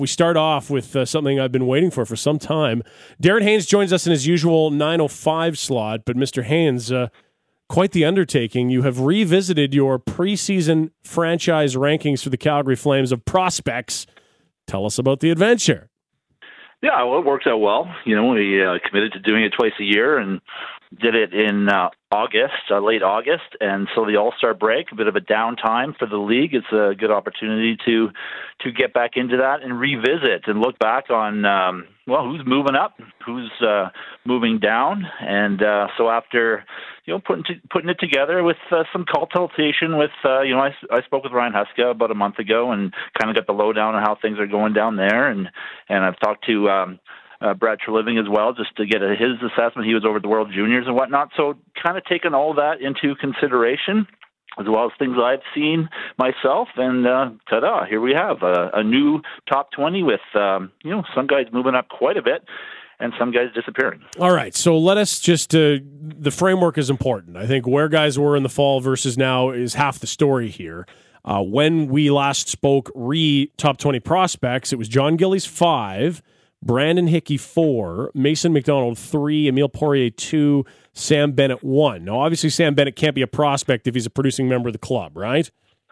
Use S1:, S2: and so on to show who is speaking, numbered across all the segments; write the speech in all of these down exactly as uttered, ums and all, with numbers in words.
S1: We start off with uh, something I've been waiting for for some time. Darren Haynes joins us in his usual nine oh five slot, but Mister Haynes, uh, quite the undertaking. You have revisited your preseason franchise rankings for the Calgary Flames of prospects. Tell us about the adventure.
S2: Yeah, well, it worked out well. You know, we uh, committed to doing it twice a year and did it in uh, August, uh, late August, and so the All-Star break, a bit of a downtime for the league. It's a good opportunity to to get back into that and revisit and look back on, um, well, who's moving up, who's uh, moving down, and uh, so after, you know, putting to, putting it together with uh, some consultation with, uh, you know, I, I spoke with Ryan Huska about a month ago and kind of got the lowdown on how things are going down there, and and I've talked to um, Uh, Brad Treliving as well, just to get a, his assessment. He was over at the World Juniors and whatnot. So kind of taking all that into consideration, as well as things I've seen myself. And uh, ta-da, here we have a, a new top twenty with, um, you know, some guys moving up quite a bit and some guys disappearing.
S1: All right, so let us just, uh, the framework is important. I think where guys were in the fall versus now is half the story here. Uh, when we last spoke re-top twenty prospects, it was John Gillies five, Brandon Hickey four, Mason McDonald three, Emile Poirier two, Sam Bennett one. Now, obviously, Sam Bennett can't be a prospect if he's a producing member of the club, right?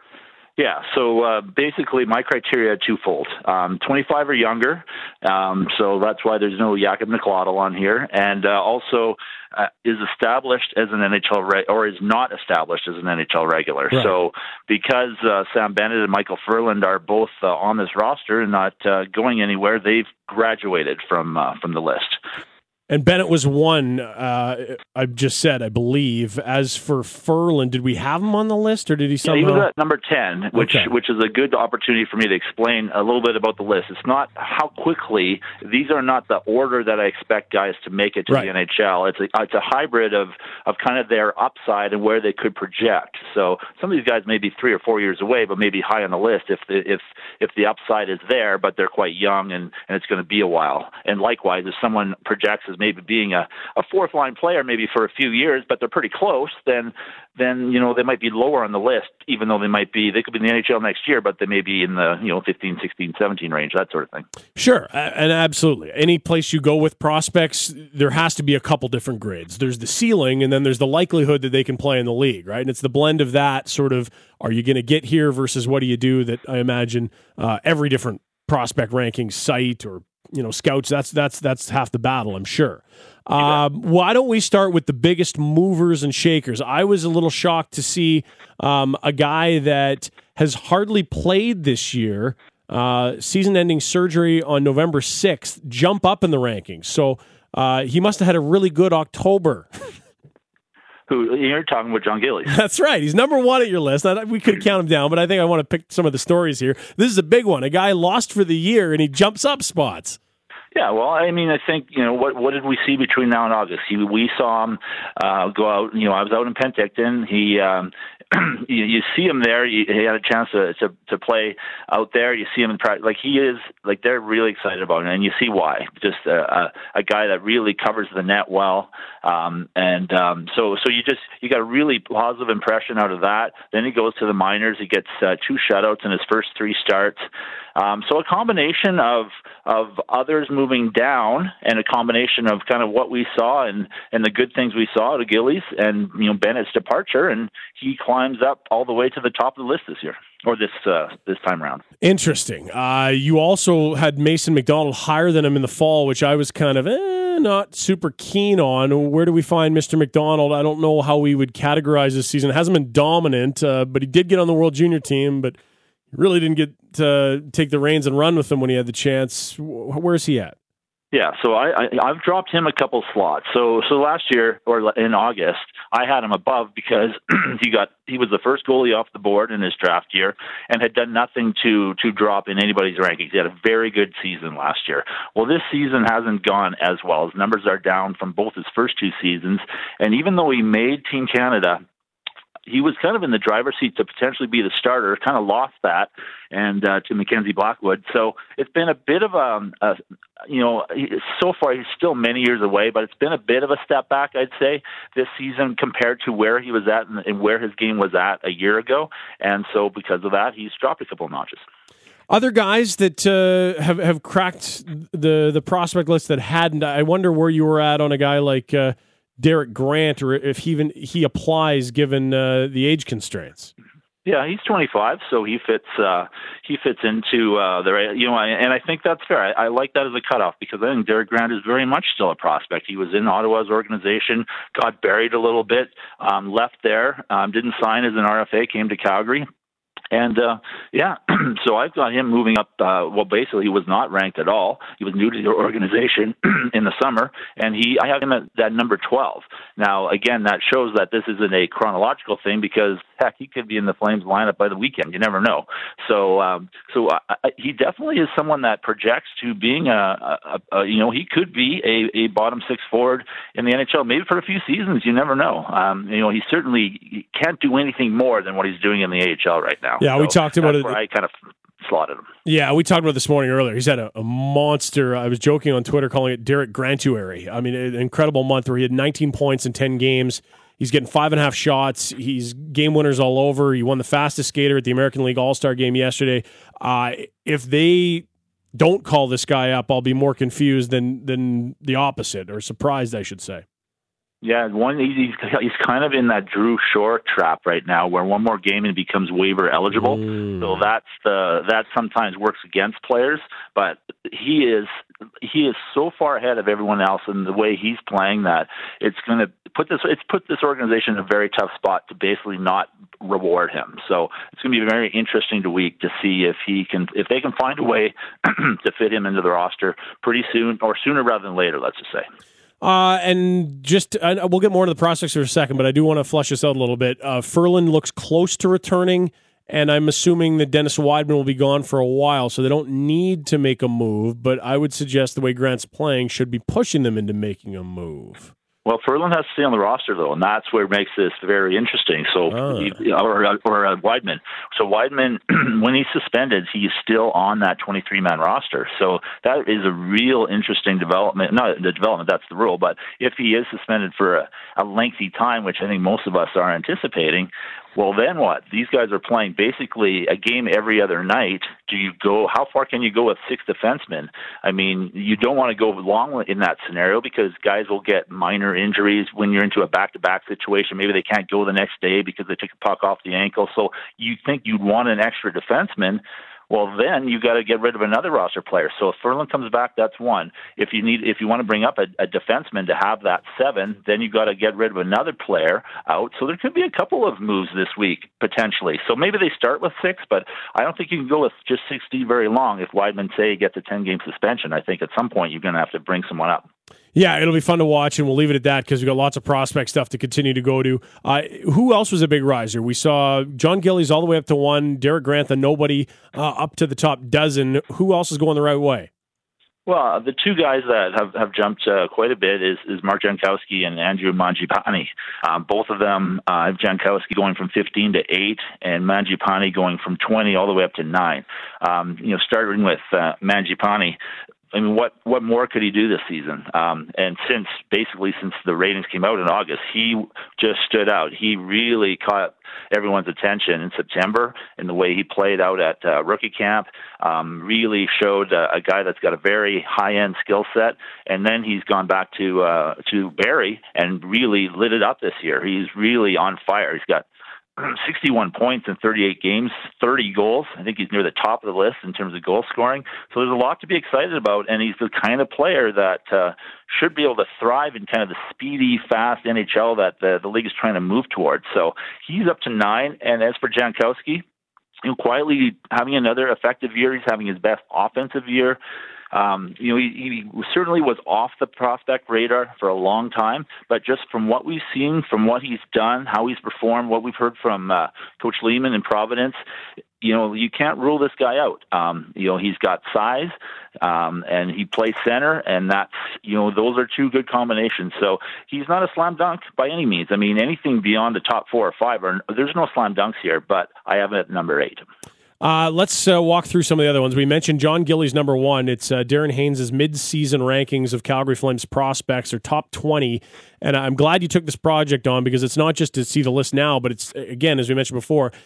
S2: Yeah, so uh, basically my criteria are twofold. Um, twenty-five or younger, um, so that's why there's no Jakob Nicolato on here, and uh, also uh, is established as an N H L re- or is not established as an N H L regular. Right. So because uh, Sam Bennett and Michael Furland are both uh, on this roster and not uh, going anywhere, they've graduated from uh, from the list.
S1: And Bennett was one, uh, I just said, I believe. As for Furland, did we have him on the list, or did he somehow...
S2: Yeah, he was at number ten, which
S1: okay.
S2: which is a good opportunity for me to explain a little bit about the list. It's not how quickly, these are not the order that I expect guys to make it to right. the N H L. It's a, it's a hybrid of, of kind of their upside and where they could project. So some of these guys may be three or four years away, but maybe high on the list if the, if, if the upside is there, but they're quite young and, and it's going to be a while. And likewise, if someone projects as maybe being a, a fourth line player maybe for a few years, but they're pretty close, then then you know they might be lower on the list, even though they might be they could be in the N H L next year, but they may be in the you know fifteen, sixteen, seventeen range, that sort of thing.
S1: Sure, and absolutely. Any place you go with prospects, there has to be a couple different grids. There's the ceiling, and then there's the likelihood that they can play in the league, right? And it's the blend of that sort of, are you going to get here versus what do you do, that I imagine uh, every different prospect ranking site or you know scouts, that's that's that's half the battle, I'm sure. Um, why don't we start with the biggest movers and shakers? I was a little shocked to see um, a guy that has hardly played this year, uh, season-ending surgery on November sixth, jump up in the rankings. So uh, he must have had a really good October.
S2: Who you're talking about, John Gillies?
S1: That's right. He's number one at your list. I, we could count him down, but I think I want to pick some of the stories here. This is a big one. A guy lost for the year, and he jumps up spots.
S2: Yeah, well, I mean, I think, you know, what what did we see between now and August? He, we saw him uh, go out, you know, I was out in Penticton. He, um, you, you see him there. You, he had a chance to, to to play out there. You see him in practice. Like, he is, like, they're really excited about him, and you see why. Just a, a, a guy that really covers the net well. Um, and um, so so you just, you got a really positive impression out of that. Then he goes to the minors. He gets uh, two shutouts in his first three starts. Um, so a combination of of others moving down and a combination of kind of what we saw and, and the good things we saw at Gillies and, you know, Bennett's departure, and he climbs up all the way to the top of the list this year, or this uh, this time around.
S1: Interesting. Uh, you also had Mason McDonald higher than him in the fall, which I was kind of eh, not super keen on. Where do we find Mister McDonald? I don't know how we would categorize this season. It hasn't been dominant, uh, but he did get on the World Junior team, but really didn't get to take the reins and run with them when he had the chance. Where's he at?
S2: Yeah, so I, I I've dropped him a couple slots. So so last year or in August, I had him above because he got he was the first goalie off the board in his draft year and had done nothing to to drop in anybody's rankings. He had a very good season last year. Well, this season hasn't gone as well. His numbers are down from both his first two seasons, and even though he made Team Canada, he was kind of in the driver's seat to potentially be the starter, kind of lost that, and uh, to Mackenzie Blackwood. So it's been a bit of a, a you know, so far he's still many years away, but it's been a bit of a step back, I'd say, this season compared to where he was at and, and where his game was at a year ago. And so because of that, he's dropped a couple of notches.
S1: Other guys that uh, have have cracked the the prospect list that hadn't. I wonder where you were at on a guy like uh, Derek Grant, or if he even he applies given uh, the age constraints.
S2: Yeah, he's twenty-five, so he fits. Uh, he fits into uh, the you know, and I think that's fair. I, I like that as a cutoff because I think Derek Grant is very much still a prospect. He was in Ottawa's organization, got buried a little bit, um, left there, um, didn't sign as an R F A, came to Calgary. And, uh, yeah, so I've got him moving up. Uh, well, basically, he was not ranked at all. He was new to the organization in the summer, and he I have him at that number twelve. Now, again, that shows that this isn't a chronological thing because, heck, he could be in the Flames lineup by the weekend. You never know. So, um, so I, I, he definitely is someone that projects to being a, a, a you know, he could be a, a bottom six forward in the N H L, maybe for a few seasons. You never know. Um, you know, he certainly he can't do anything more than what he's doing in the A H L right now.
S1: Yeah,
S2: so
S1: we talked about it.
S2: I kind of slotted him.
S1: Yeah, we talked about it this morning earlier. He's had a, a monster. I was joking on Twitter calling it Derek Grantuary. I mean, an incredible month where he had nineteen points in ten games. He's getting five and a half shots. He's game winners all over. He won the fastest skater at the American League All-Star game yesterday. Uh, if they don't call this guy up, I'll be more confused than than the opposite, or surprised, I should say.
S2: Yeah, one he's he's kind of in that Drew Shore trap right now, where one more game and he becomes waiver eligible. Mm. So that's the that sometimes works against players, but he is he is so far ahead of everyone else in the way he's playing that it's going to put this it's put this organization in a very tough spot to basically not reward him. So it's going to be very interesting to week to see if he can if they can find a way to fit him into the roster pretty soon, or sooner rather than later. Let's just say.
S1: Uh, and just, uh, we'll get more into the prospects for a second, but I do want to flesh this out a little bit. Uh, Ferland looks close to returning, and I'm assuming that Dennis Wideman will be gone for a while, so they don't need to make a move, but I would suggest the way Grant's playing should be pushing them into making a move.
S2: Well, Ferland has to stay on the roster, though, and that's where it makes this very interesting. So, ah. he, or, or uh, Wideman. So Wideman, when he's suspended, he's still on that twenty-three man roster. So that is a real interesting development. Not the development, that's the rule, but if he is suspended for a, a lengthy time, which I think most of us are anticipating, well, then what? These guys are playing basically a game every other night. Do you go? How far can you go with six defensemen? I mean, you don't want to go long in that scenario because guys will get minor injuries when you're into a back-to-back situation. Maybe they can't go the next day because they took a puck off the ankle. So you think you'd want an extra defenseman. Well, then you got to get rid of another roster player. So if Ferland comes back, that's one. If you need, if you want to bring up a, a defenseman to have that seven, then you got to get rid of another player out. So there could be a couple of moves this week potentially. So maybe they start with six, but I don't think you can go with just sixty very long. If Wideman say gets a ten game suspension, I think at some point you're going to have to bring someone up.
S1: Yeah, it'll be fun to watch, and we'll leave it at that because we've got lots of prospect stuff to continue to go to. Uh, who else was a big riser? We saw John Gillies all the way up to one, Derek Grant, the nobody, uh, up to the top dozen. Who else is going the right way?
S2: Well, the two guys that have, have jumped uh, quite a bit is, is Mark Jankowski and Andrew Mangiapane. Um, both of them, uh, Jankowski going from fifteen to eight, and Mangiapane going from twenty all the way up to nine. Um, you know, starting with uh, Mangiapane, I mean, what, what more could he do this season? Um, and since basically since the ratings came out in August, he just stood out. He really caught everyone's attention in September in the way he played out at uh, rookie camp. Um, really showed uh, a guy that's got a very high-end skill set. And then he's gone back to uh, to Barrie and really lit it up this year. He's really on fire. He's got sixty-one points in thirty-eight games, thirty goals. I think he's near the top of the list in terms of goal scoring. So there's a lot to be excited about, and he's the kind of player that uh, should be able to thrive in kind of the speedy, fast N H L that the, the league is trying to move towards. So he's up to nine. And as for Jankowski, you know, quietly having another effective year. He's having his best offensive year. Um, you know, he, he certainly was off the prospect radar for a long time, but just from what we've seen, from what he's done, how he's performed, what we've heard from uh, Coach Lehman in Providence, you know, you can't rule this guy out. Um, you know, he's got size, um, and he plays center, and that's, you know, those are two good combinations. So he's not a slam dunk by any means. I mean, anything beyond the top four or five, are, there's no slam dunks here, but I have it at number eight.
S1: Uh, let's uh, walk through some of the other ones. We mentioned John Gillies, number one. It's uh, Darren Haynes' mid-season rankings of Calgary Flames prospects are top twenty. And I'm glad you took this project on because it's not just to see the list now, but it's, again, as we mentioned before,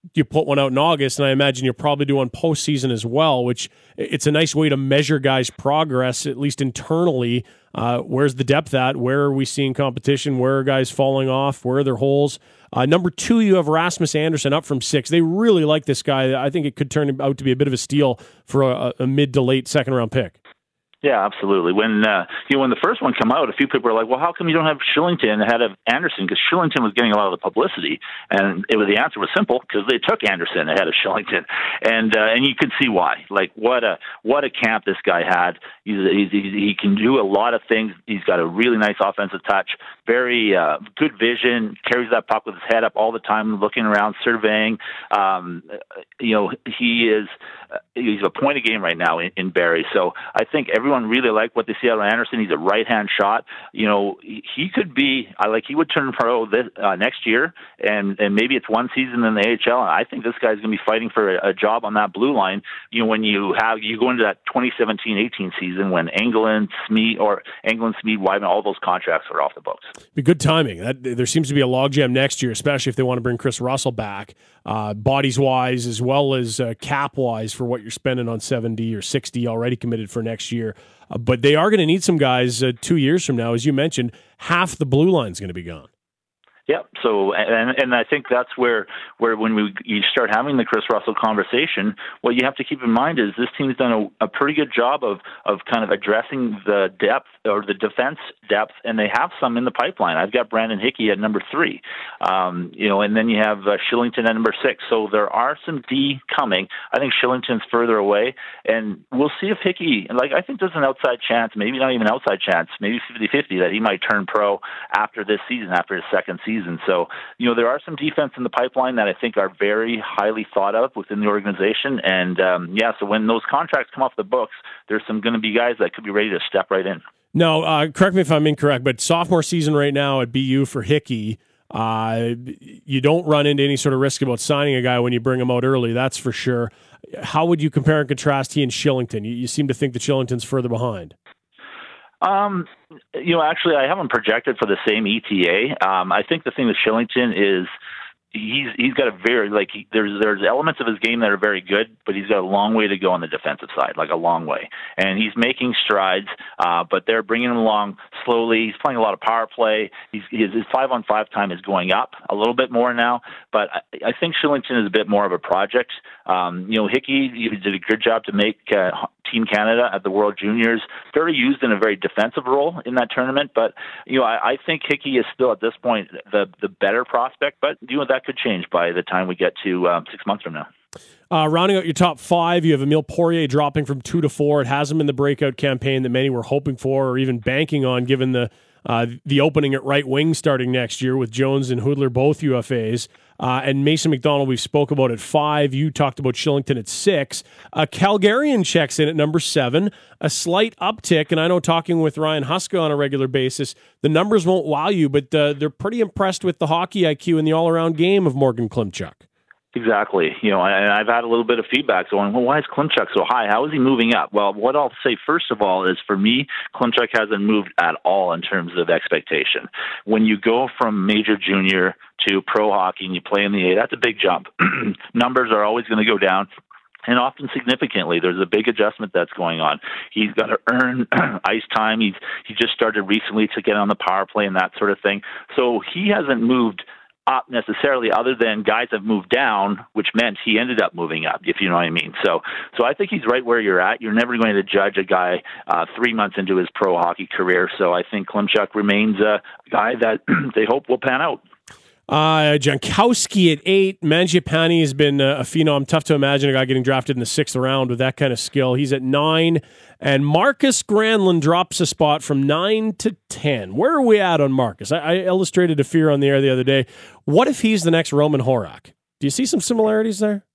S1: you put one out in August, and I imagine you're probably doing postseason as well, which it's a nice way to measure guys' progress, at least internally. Uh, where's the depth at? Where are we seeing competition? Where are guys falling off? Where are their holes? Uh, number two, you have Rasmus Anderson up from six. They really like this guy. I think it could turn out to be a bit of a steal for a, a mid to late second round pick.
S2: Yeah, absolutely. When uh, you know when the first one came out, a few people were like, "Well, how come you don't have Shillington ahead of Anderson?" Because Shillington was getting a lot of the publicity, and it was the answer was simple because they took Anderson ahead of Shillington, and uh, and you could see why. Like what a what a camp this guy had. He's, he's, he's, he can do a lot of things. He's got a really nice offensive touch, very uh, good vision. Carries that puck with his head up all the time, looking around, surveying. Um, you know, he is uh, he's a point a game right now in, in Barrie. So I think everyone. Really like what they see out of Anderson. He's a right-hand shot. You know, he could be I like he would turn pro this uh, next year, and and maybe it's one season in the A H L. And I think this guy's going to be fighting for a, a job on that blue line. You know, when you have you go into that twenty seventeen eighteen season when Engelland, Smee, or Engelland, Smee, Wyman, all those contracts are off the books.
S1: Be good timing. That there seems to be a logjam next year, especially if they want to bring Chris Russell back, uh, bodies wise as well as uh, cap wise for what you're spending on seventy or sixty already committed for next year. Uh, but they are going to need some guys uh, two years from now. As you mentioned, half the blue line is going to be gone.
S2: Yeah, so and and I think that's where where when we you start having the Chris Russell conversation, what you have to keep in mind is this team's done a, a pretty good job of of kind of addressing the depth or the defense depth, and they have some in the pipeline. I've got Brandon Hickey at number three, um, you know, and then you have uh, Shillington at number six. So there are some D coming. I think Shillington's further away, and we'll see if Hickey, like I think there's an outside chance, maybe not even outside chance, maybe fifty-fifty that he might turn pro after this season, after his second season. Season. So, you know, there are some defense in the pipeline that I think are very highly thought of within the organization. And, um, yeah, so when those contracts come off the books, there's some going to be guys that could be ready to step right in.
S1: No, uh, correct me if I'm incorrect, but sophomore season right now at B U for Hickey, uh, you don't run into any sort of risk about signing a guy when you bring him out early, that's for sure. How would you compare and contrast he and Shillington? You, you seem to think that Shillington's further behind.
S2: Um, you know, actually, I haven't projected for the same E T A. Um, I think the thing with Shillington is he's he's got a very like he, there's there's elements of his game that are very good, but he's got a long way to go on the defensive side, like a long way. And he's making strides, uh, but they're bringing him along slowly. He's playing a lot of power play. He's, his his five on five time is going up a little bit more now, but I, I think Shillington is a bit more of a project. Um, you know, Hickey he did a good job to make uh, Team Canada at the World Juniors, very used in a very defensive role in that tournament. But, you know, I, I think Hickey is still at this point the the better prospect, but, you know, that could change by the time we get to um, six months from now.
S1: Uh, rounding out your top five, you have Emile Poirier dropping from two to four. It hasn't been the breakout campaign that many were hoping for or even banking on, given the uh, the opening at right wing starting next year with Jones and Hoodler both U F As. Uh, and Mason McDonald, we spoke about at five. You talked about Shillington at six. Uh, Calgarian checks in at number seven. A slight uptick, and I know talking with Ryan Huska on a regular basis, the numbers won't wow you, but uh, they're pretty impressed with the hockey I Q and the all-around game of Morgan Klimchuk.
S2: Exactly. You know, and I've had a little bit of feedback going, well, why is Klimchuk so high? How is he moving up? Well, what I'll say first of all is for me, Klimchuk hasn't moved at all in terms of expectation. When you go from major junior to pro hockey and you play in the A, that's a big jump. Numbers are always going to go down. And often significantly, there's a big adjustment that's going on. He's got to earn ice time. He's he just started recently to get on the power play and that sort of thing. So he hasn't moved up necessarily, other than guys have moved down, which meant he ended up moving up, if you know what I mean. So, so I think he's right where you're at. You're never going to judge a guy uh, three months into his pro hockey career. So I think Klimchuk remains a guy that they hope will pan out.
S1: Uh, Jankowski at eight. Mangiapane has been a, a phenom. Tough to imagine a guy getting drafted in the sixth round with that kind of skill. He's at nine. And Marcus Granlund drops a spot from nine to ten. Where are we at on Marcus? I, I illustrated a fear on the air the other day. What if he's the next Roman Horak? Do you see some similarities there?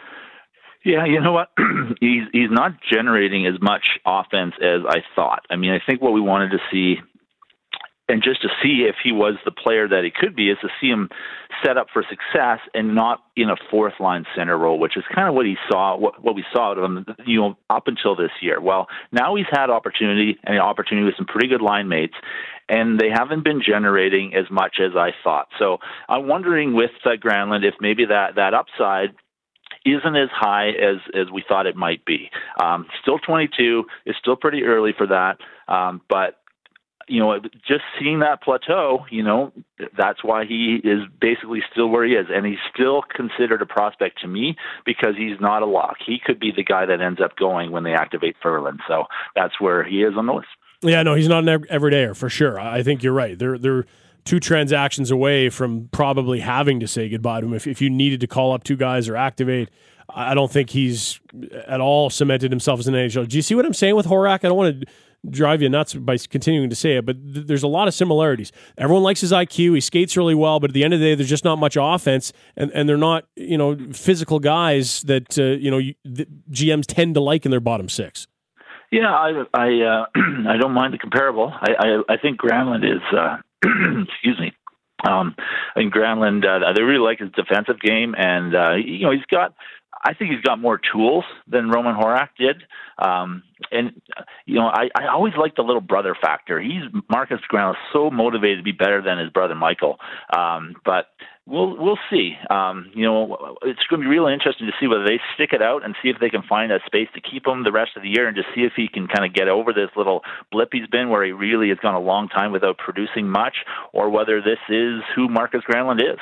S2: Yeah, you know what? he's he's not generating as much offense as I thought. I mean, I think what we wanted to see, and just to see if he was the player that he could be, is to see him set up for success and not in a fourth line center role, which is kind of what he saw, what, what we saw out of him, you know, up until this year. Well, now he's had opportunity and an opportunity with some pretty good line mates, and they haven't been generating as much as I thought. So I'm wondering with uh, Granlund if maybe that, that upside isn't as high as, as we thought it might be. Um, still twenty-two. It's still pretty early for that. Um, but, you know, just seeing that plateau, you know, that's why he is basically still where he is. And he's still considered a prospect to me because he's not a lock. He could be the guy that ends up going when they activate Ferland. So that's where he is on the list.
S1: Yeah, no, he's not an everydayer for sure. I think you're right. They're, they're two transactions away from probably having to say goodbye to him. If, if you needed to call up two guys or activate, I don't think he's at all cemented himself as an N H L. Do you see what I'm saying with Horak? I don't want to drive you nuts by continuing to say it, but th- there's a lot of similarities. Everyone likes his I Q. He skates really well, but at the end of the day, there's just not much offense, and, and they're not, you know, physical guys that, uh, you know, you, the G Ms tend to like in their bottom six.
S2: Yeah, I I, uh, I don't mind the comparable. I, I, I think Granlund is, uh, excuse me, um, I think Granlund, uh, they really like his defensive game, and, uh, you know, he's got, I think he's got more tools than Roman Horak did. Um, and, you know, I, I always like the little brother factor. He's Marcus Granlund is so motivated to be better than his brother Michael. Um, but we'll we'll see. Um, you know, it's going to be really interesting to see whether they stick it out and see if they can find a space to keep him the rest of the year and just see if he can kind of get over this little blip he's been where he really has gone a long time without producing much, or whether this is who Marcus Granlund is.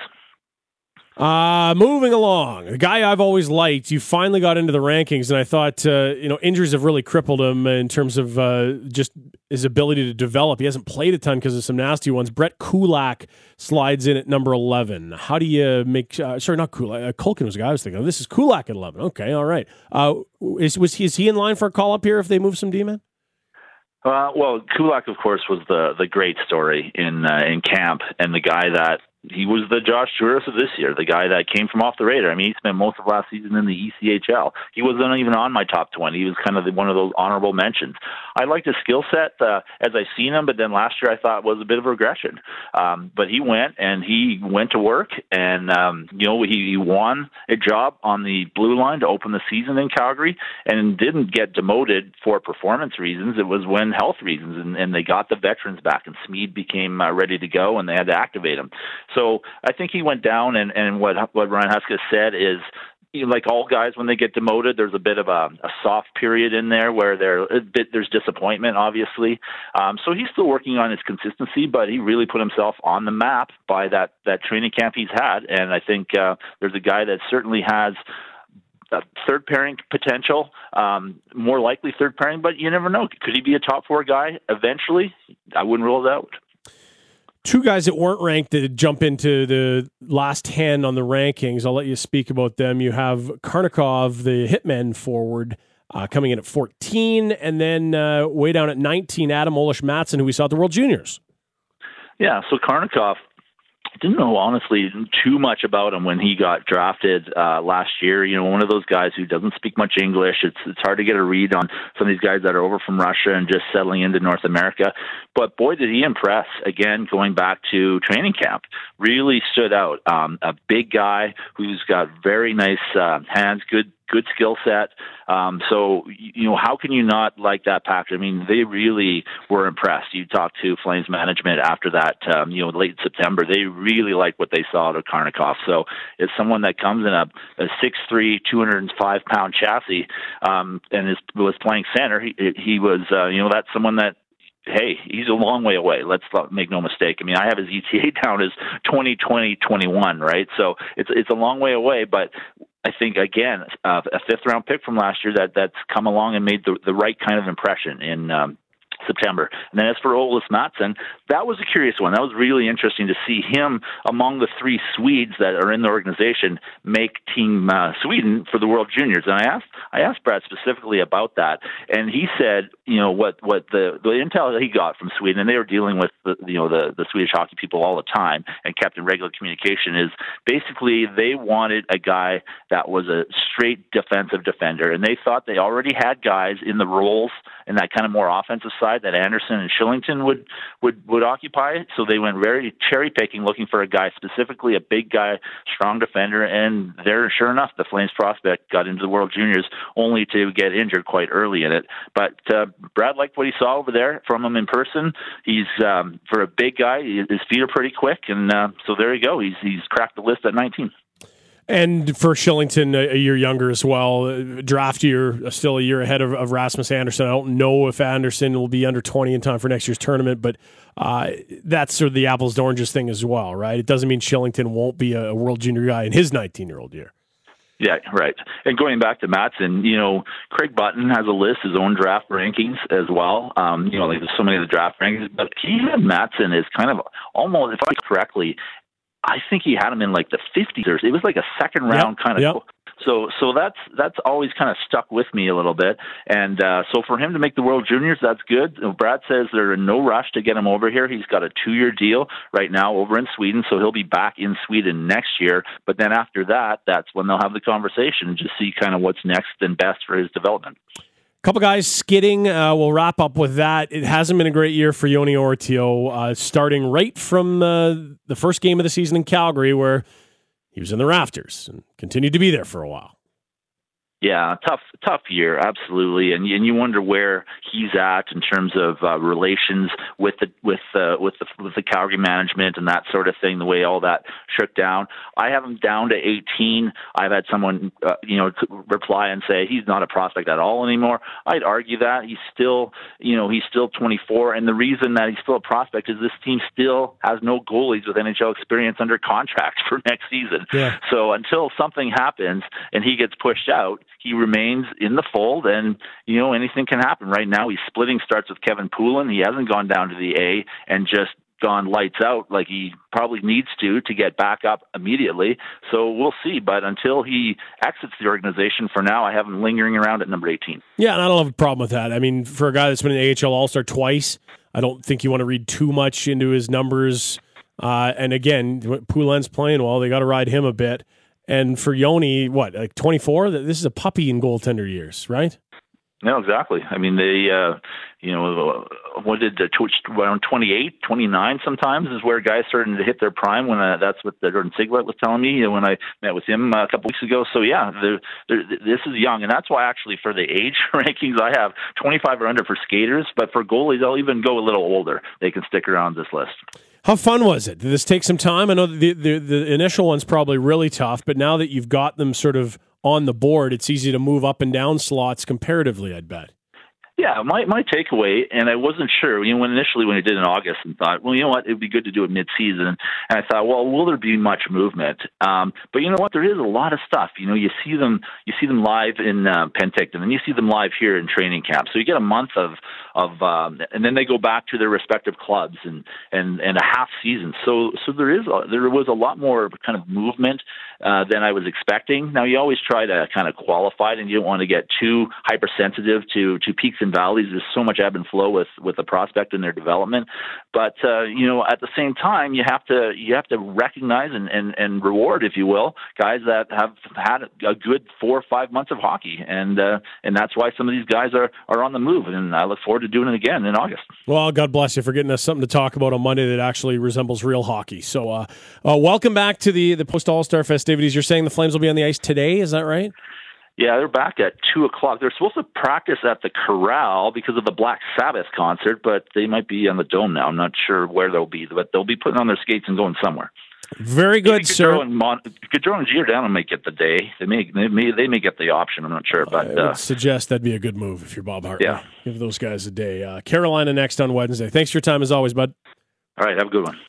S1: Uh, moving along, a guy I've always liked. You finally got into the rankings, and I thought, uh, you know, injuries have really crippled him in terms of uh, just his ability to develop. He hasn't played a ton because of some nasty ones. Brett Kulak slides in at number eleven. How do you make, uh, sorry, not Kulak, uh, Culkin was the guy I was thinking of. This is Kulak at eleven. Okay, all right. Uh, is, was he, is he in line for a call-up here if they move some D-men?
S2: Uh, well, Kulak, of course, was the, the great story in uh, in camp, and the guy that he was the Josh Juris of this year, the guy that came from off the radar. I mean, he spent most of last season in the E C H L. He wasn't even on my top twenty. He was kind of the, one of those honorable mentions. I liked his skill set uh, as I seen him, but then last year I thought was a bit of a regression. Um, but he went, and he went to work, and, um, you know, he, he won a job on the blue line to open the season in Calgary and didn't get demoted for performance reasons. It was when health reasons, and, and they got the veterans back, and Smead became uh, ready to go, and they had to activate him. So I think he went down, and, and what what Ryan Huska said is, you know, like all guys, when they get demoted, there's a bit of a, a soft period in there where there a bit, there's disappointment, obviously. Um, so he's still working on his consistency, but he really put himself on the map by that, that training camp he's had. And I think uh, there's a guy that certainly has Uh, third pairing potential, um, more likely third pairing, but you never know. Could he be a top four guy eventually? I wouldn't rule it out.
S1: Two guys that weren't ranked that jump into the last ten on the rankings. I'll let you speak about them. You have Karnikov, the hitman forward, uh, coming in at fourteen, and then uh, way down at nineteen, Adam Olish-Matson, who we saw at the World Juniors.
S2: Yeah, so Karnikov, didn't know, honestly, too much about him when he got drafted uh, last year. You know, one of those guys who doesn't speak much English. It's it's hard to get a read on some of these guys that are over from Russia and just settling into North America. But boy, did he impress, again, going back to training camp. Really stood out. Um, a big guy who's got very nice uh, hands, good good skill set. Um, so, you know, how can you not like that package? I mean, they really were impressed. You talked to Flames management after that, um, you know, late September. They really liked what they saw out of Karnikov. So it's someone that comes in a, a six three, two hundred five pound chassis um, and is, was playing center. He, he was, uh, you know, that's someone that, hey, he's a long way away. Let's make no mistake. I mean, I have his E T A down as twenty twenty twenty-one, right? So it's it's a long way away, but I think, again, uh, a fifth-round pick from last year that that's come along and made the, the right kind of impression in um, September. And then as for Olish-Matson, that was a curious one. That was really interesting to see him among the three Swedes that are in the organization make Team uh, Sweden for the World Juniors. And I asked I asked Brad specifically about that, and he said, you know, what what the the intel that he got from Sweden, and they were dealing with the, you know the the Swedish hockey people all the time and kept in regular communication, is basically they wanted a guy that was a straight defensive defender, and they thought they already had guys in the roles in that kind of more offensive side side that Anderson and Shillington would would would occupy. So they went very cherry picking, looking for a guy specifically, a big guy, strong defender, and there, sure enough, the Flames prospect got into the World Juniors only to get injured quite early in it. But uh, Brad liked what he saw over there from him in person. He's um, for a big guy, his feet are pretty quick, and uh, so there you go. He's he's cracked the list at nineteen.
S1: And for Shillington, a, a year younger as well, uh, draft year, uh, still a year ahead of, of Rasmus Anderson. I don't know if Anderson will be under twenty in time for next year's tournament, but uh, that's sort of the apples to oranges thing as well, right? It doesn't mean Shillington won't be a, a World Junior guy in his nineteen-year-old year.
S2: Yeah, right. And going back to Mattson, you know, Craig Button has a list, his own draft rankings as well. Um, you know, like there's so many of the draft rankings, but he had Mattson is kind of almost, if I remember correctly, I think he had him in like the fifties. It was like a second round
S1: yep,
S2: kind of.
S1: yep.
S2: So, so that's that's always kind of stuck with me a little bit. And uh, so for him to make the World Juniors, that's good. Brad says they're in no rush to get him over here. He's got a two-year deal right now over in Sweden, so he'll be back in Sweden next year. But then after that, that's when they'll have the conversation and just see kind of what's next and best for his development.
S1: Couple guys skidding. Uh, we'll wrap up with that. It hasn't been a great year for Joni Ortio, uh, starting right from uh, the first game of the season in Calgary, where he was in the rafters and continued to be there for a while.
S2: Yeah, tough, tough year, absolutely, and and you wonder where he's at in terms of uh, relations with the with uh, with the with the Calgary management and that sort of thing. The way all that shook down, I have him down to eighteen. I've had someone uh, you know reply and say he's not a prospect at all anymore. I'd argue that he's still you know he's still twenty-four, and the reason that he's still a prospect is this team still has no goalies with N H L experience under contract for next season.
S1: Yeah.
S2: So until something happens and he gets pushed out, he remains in the fold, and, you know, anything can happen. Right now, he's splitting starts with Kevin Poulin. He hasn't gone down to the A and just gone lights out like he probably needs to to get back up immediately. So we'll see. But until he exits the organization, for now, I have him lingering around at number eighteen.
S1: Yeah, and I don't have a problem with that. I mean, for a guy that's been an A H L All-Star twice, I don't think you want to read too much into his numbers. Uh, and again, Poulin's playing well. They got to ride him a bit. And for Joni, what, like twenty-four? This is a puppy in goaltender years, right?
S2: No, exactly. I mean, they, uh, you know, what did the around twenty-eight, twenty-nine sometimes is where guys started to hit their prime. When uh, that's what Jordan Siglett was telling me you know, when I met with him a couple weeks ago. So yeah, they're, they're, this is young, and that's why actually for the age rankings I have twenty-five or under for skaters, but for goalies I'll even go a little older. They can stick around this list.
S1: How fun was it? Did this take some time? I know the, the the initial one's probably really tough, but now that you've got them sort of on the board, it's easy to move up and down slots comparatively, I'd bet.
S2: Yeah, my my takeaway, and I wasn't sure, you know, when initially when I did in August and thought, well, you know what, it would be good to do it mid-season. And I thought, well, will there be much movement? Um, but you know what, there is a lot of stuff. You know, you see them, you see them live in uh, Penticton, and you see them live here in training camp. So you get a month of, of, um, and then they go back to their respective clubs and and and a half season. So so there is a, there was a lot more kind of movement uh, than I was expecting. Now you always try to kind of qualify it, and you don't want to get too hypersensitive to to peaks and valleys. There's so much ebb and flow with, with the prospect and their development. But, uh, you know, at the same time, you have to you have to recognize and, and, and reward, if you will, guys that have had a good four or five months of hockey. And uh, and that's why some of these guys are, are on the move. And I look forward to doing it again in August.
S1: Well, God bless you for getting us something to talk about on Monday that actually resembles real hockey. So uh, uh, welcome back to the, the post-All-Star festivities. You're saying the Flames will be on the ice today, is that right?
S2: Yeah, they're back at two o'clock. They're supposed to practice at the Corral because of the Black Sabbath concert, but they might be on the Dome now. I'm not sure where they'll be, but they'll be putting on their skates and going somewhere.
S1: Very good,
S2: Maybe
S1: sir.
S2: Gaudreau and, Mon- Gaudreau and Giordano may get the day. They may, they may they may get the option. I'm not sure, but
S1: I would
S2: uh,
S1: suggest that'd be a good move if you're Bob Hartley.
S2: Yeah.
S1: Give those guys a day. Uh, Carolina next on Wednesday. Thanks for your time as always, bud.
S2: All right, have a good one.